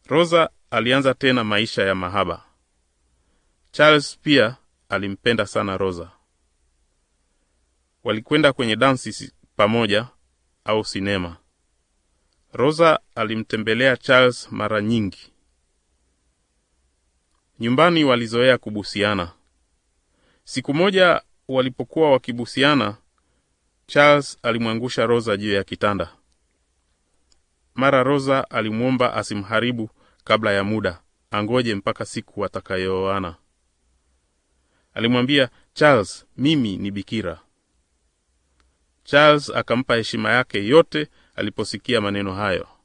Rosa alianza tena maisha ya mahaba. Charles pia alimpenda sana Rosa. Walikwenda kwenye dansi pamoja au sinema. Rosa alimtembelea Charles mara nyingi. Nyumbani walizoea kubusiana. Siku moja walipokuwa wakibusiana, Charles alimwangusha Rosa juu ya kitanda. Mara Rosa alimuomba asimharibu kabla ya muda, angoje mpaka siku watakayooana. Alimwambia, Charles, mimi ni bikira. Charles akampa heshima yake yote aliposikia maneno hayo.